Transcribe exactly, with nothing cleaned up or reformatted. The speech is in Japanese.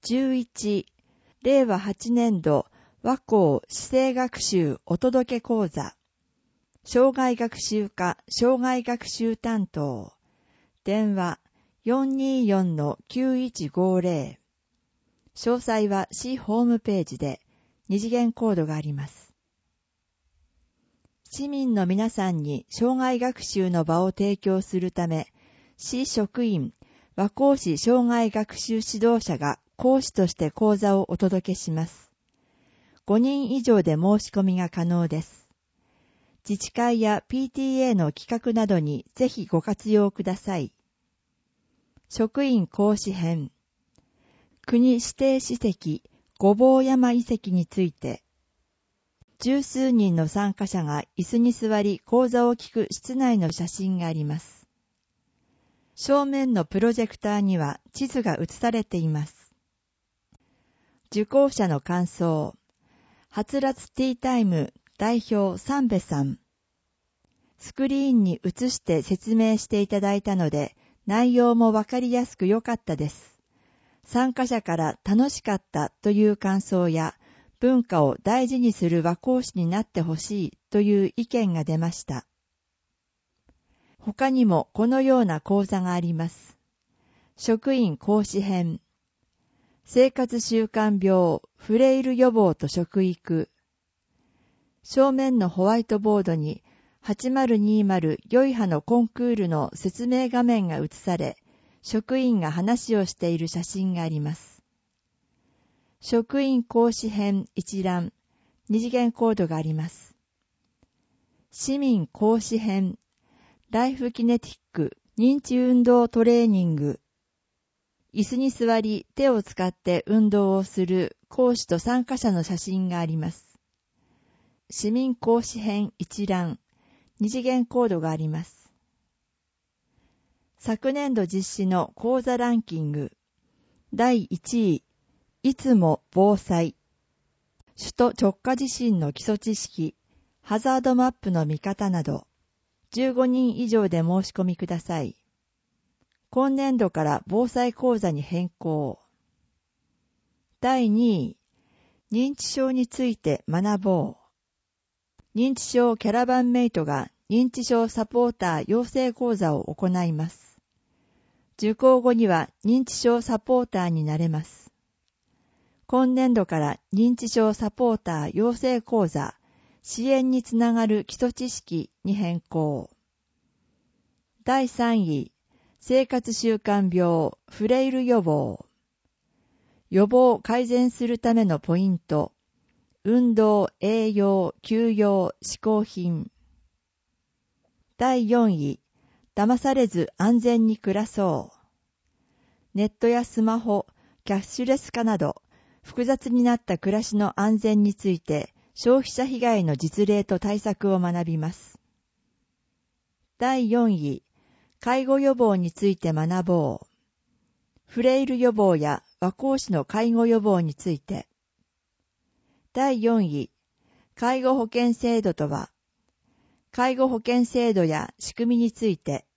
じゅういち、れいわはちねんど和光市政学習お届け講座、障害学習課障害学習担当、電話 よんにーよんのきゅういちごぜろ、詳細は市ホームページで二次元コードがあります。市民の皆さんに障害学習の場を提供するため、市職員、和光市障害学習指導者が講師として講座をお届けします。ごにん以上で申し込みが可能です。自治会や ピーティーエー の企画などにぜひご活用ください。職員講師編。国指定史跡、御坊山遺跡について、十数人の参加者が椅子に座り講座を聞く室内の写真があります。正面のプロジェクターには地図が映されています。受講者の感想。はつらつティータイム代表三部さん。スクリーンに映して説明していただいたので、内容もわかりやすく良かったです。参加者から楽しかったという感想や、文化を大事にする和光市になってほしいという意見が出ました。他にもこのような講座があります。職員講師編。生活習慣病、フレイル予防と食育。正面のホワイトボードにはちまるにーまる良い歯のコンクールの説明画面が映され、職員が話をしている写真があります。職員講師編一覧、二次元コードがあります。市民講師編、ライフキネティック認知運動トレーニング。椅子に座り手を使って運動をする講師と参加者の写真があります。市民講師編一覧、二次元コードがあります。昨年度実施の講座ランキング。だいいちい、いつも防災。首都直下地震の基礎知識、ハザードマップの見方など、じゅうごにん以上で申し込みください。今年度から防災講座に変更。だいにい、認知症について学ぼう。認知症キャラバンメイトが認知症サポーター養成講座を行います。受講後には認知症サポーターになれます。今年度から認知症サポーター養成講座、支援につながる基礎知識に変更。だいさんい、生活習慣病、フレイル予防。予防を改善するためのポイント。運動、栄養、休養、嗜好品。だいよんい、騙されず安全に暮らそう。ネットやスマホ、キャッシュレス化など、複雑になった暮らしの安全について、消費者被害の実例と対策を学びます。だいよんい、介護予防について学ぼう。フレイル予防や和光市の介護予防について。だいよんい、介護保険制度とは、介護保険制度や仕組みについて、